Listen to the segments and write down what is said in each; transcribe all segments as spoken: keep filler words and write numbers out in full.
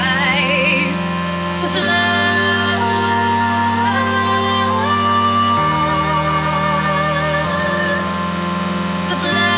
rise, to fly, to fly.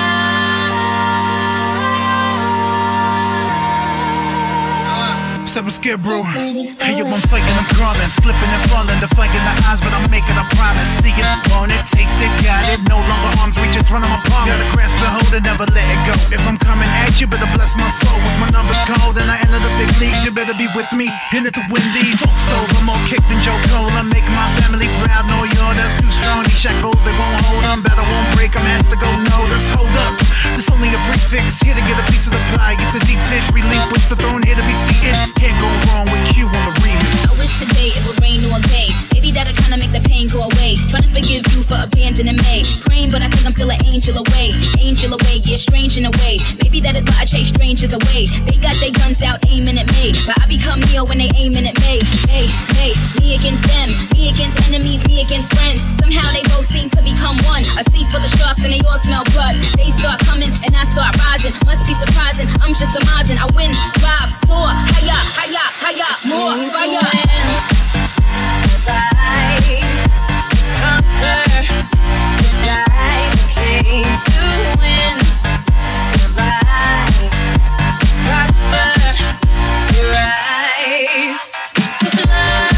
What's up, what's good, bro? Hey, yo, I'm faking, I'm crawling, slipping and falling, deflecting the eyes, but I'm making a promise. See it, want it, taste it, got it. No longer arms reach, it's running my palm. Gotta grasp and hold it, never let it go. If I'm coming at you, better bless my soul. Once my number's cold and I enter the big leagues, you better be with me in it to win these. Folks over, more kicked than Joe Cole. I make my family proud. No, y'all, that's too strong. These shackles, they won't hold on. Better won't break, I'm asked to go. No, let's hold up. This only a brief fix, here to get a piece of the pie. It's a deep dish, relinquish the throne, here to be seated. Can't go wrong with Q on the remix. I wish today it would rain all day. Maybe that'll kinda make the pain go away. Trying to forgive you for abandoning me. Praying, but I think I'm still an angel away. Angel away, yeah, strange in a way. Maybe that is why I chase strangers away. They got their guns out aiming at me, but I become Neo when they aiming at me. Hey, hey, me against them, me against enemies, me against friends. Somehow they both seem to become one. A sea full of sharks and they all smell blood. They start coming and I start rising. Must be surprising, I'm just surmising. I win, rob, soar, higher, higher, higher, more fire. To fight, to conquer, to fly, came to win, to survive, to prosper, to rise, to fly.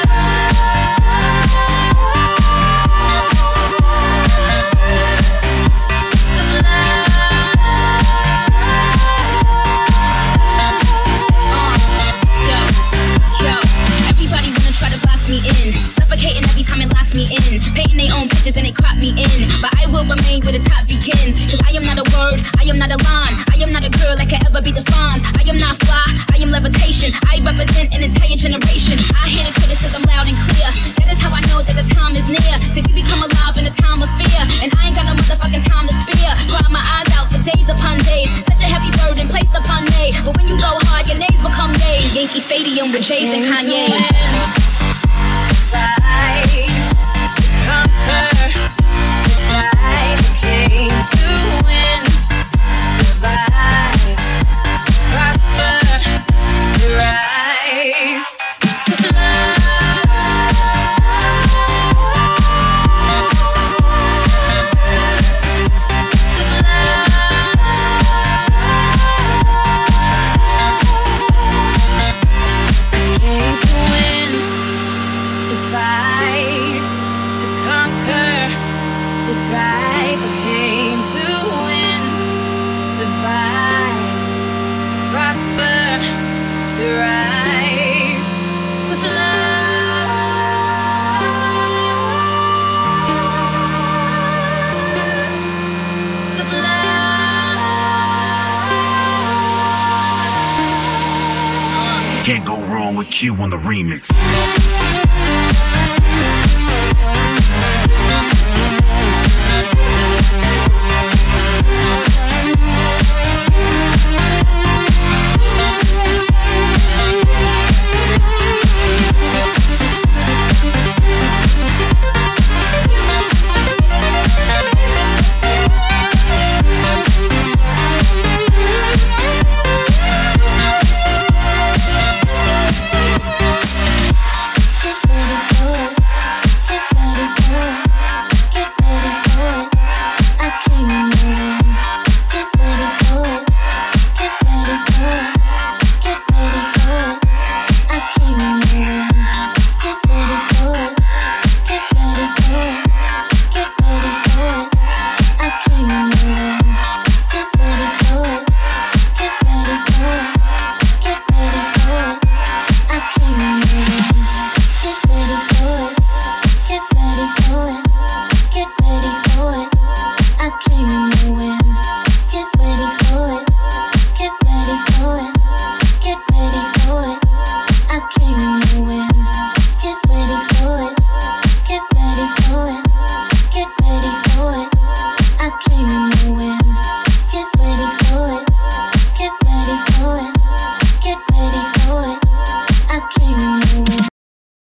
In, suffocating every time it locks me in, painting their own pictures and they crop me in, but I will remain where the top begins, cause I am not a word, I am not a line, I am not a girl that can ever be defined, I am not fly, I am levitation, I represent an entire generation, I hear the criticism loud and clear, that is how I know that the time is near, see we become alive in a time of fear, and I ain't got no motherfucking time to spare, cry my eyes out for days upon days, such a heavy burden placed upon me, but when you go hard your nays become days, Yankee Stadium with Jays and Kanye. To fight, to conquer, to fly, came to win, to survive, to prosper, to rise, to fly. To fly. Came to win, to fight, to conquer, to thrive. I came to win, to survive, to prosper, to rise, to fly, to fly. Can't go wrong with Q on the remix.